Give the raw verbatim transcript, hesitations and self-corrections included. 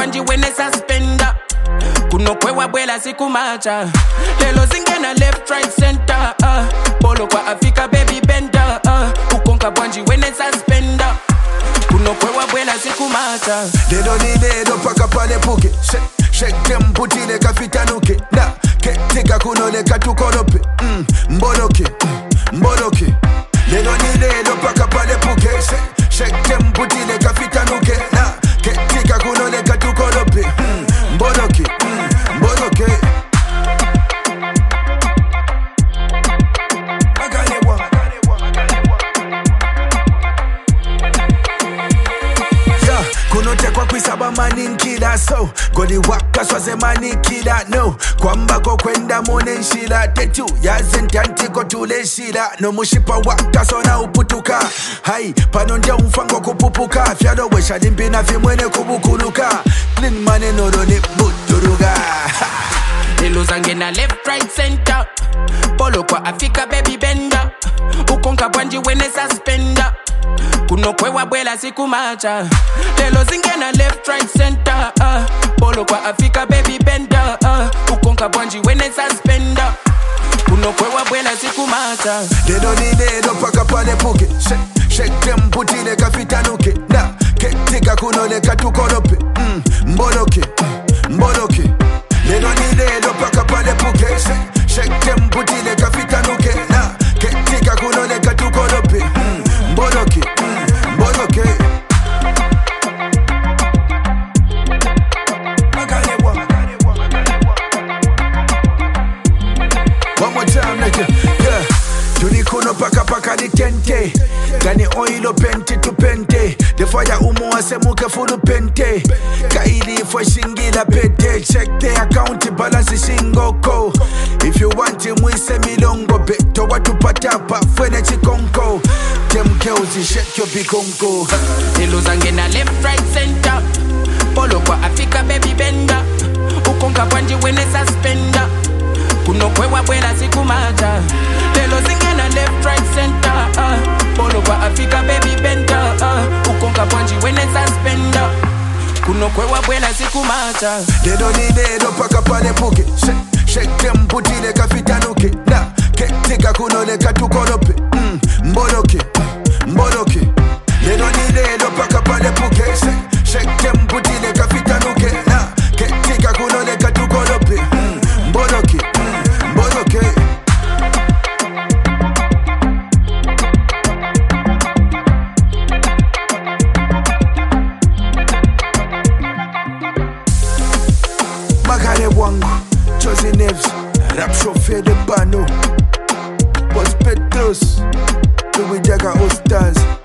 bwanji wene suspender. Kuno kwewa bwela siku macha. Lelo zingena left right center. Uh. Polo kwa Africa baby bender. Uh. Ukonka bwanji wene suspender. Kuno kwewa bwela siku macha. They don't need it, don't pack up on the puke. Shake, shake them booty le kafitanuke. Na, ke tika kuno le katukorope. Mm, mboloke, mm, mboloke. They don't need it, don't pack up on the puke. Shake, shake them booty le kafitanuke. Na, ke tika kuno le katukorope. Mm, mboloke, mm, mboloke. Kunotekwa kwisaba maninkila so goli waka swaze manikila no kwamba ko kwenda mone nshila tetu yazentantiko tule shila no mushipa waka sona uputuka hai pano ndia umfango kupupuka fyalo wesha limbina vimwene kubukuluka clean mane noro ni buturuga Lelo zangena left right center. Polo kwa Africa baby bender. Ukonka bwanji wene suspender. Kuno kwewa bwela siku macha. Lelo zingena left right center. Uh. Polo kwa Africa baby bender. Uh. Ukonka bwanji wene suspender. Kuno kwewa bwela siku macha. They don't need it, don't pack up on the puke. Shake, shake them booty le kafitanuke. Na, ke tika kuno le katukorope. Mm, mboloke, mm, mboloke. They don't need it, don't pack up on the puke. Shake, shake them booty le kafitanuke. Na, ke tika kuno le katukorope. Mm, mboloke, mm, mboloke. One more time, nigga. Yeah. Tulikuno paka paka di tente. Gani oilo pente to pente. The fire umo asemuke fulu pente. Kaili for shingila pete. Check the account balance shingoko. If you want him we say milongo. Beto watu patapa fwene chikonko. Them girls shake your bikonko. Lelo zangena left right center. Polo kwa Africa baby bender. Ukonka bwanji wene suspender. Kuno kwewa bwela siku macha. Lelo zingena left right center. Uh. Polo kwa Africa baby bender. Uh. Ukonka bwanji wene suspender. Kuno kwewa bwela siku macha. They don't need it, don't pack up on the puke. Shake, shake them booty le kafitanuke. Na, ke tika kuno le katukorope. Mm, mboloke, mm, mboloke. They don't need it, don't pack up on the puke. Shake, shake them booty le kafitanuke. Na, ke tika kuno le katukorope. Mm, mboloke, mm, mboloke. Magare wangu, Josie Neves, rap chauffeur de Bano, Boss Petros, Louis Jaga All Stars.